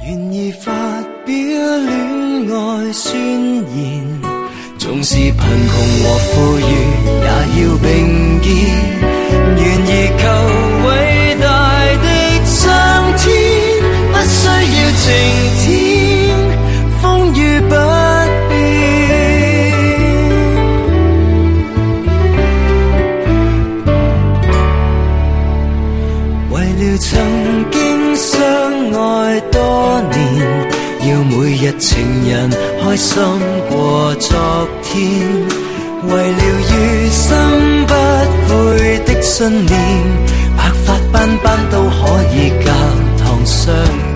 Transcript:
願意發表戀愛宣言，縱使貧窮和富裕也要並肩，願意求偉大的上天，不需要晴天，風雨不變。為了曾經相愛多年，要每日情人開心過昨天，為了餘生不悔的信念，白髮斑斑都可以教堂相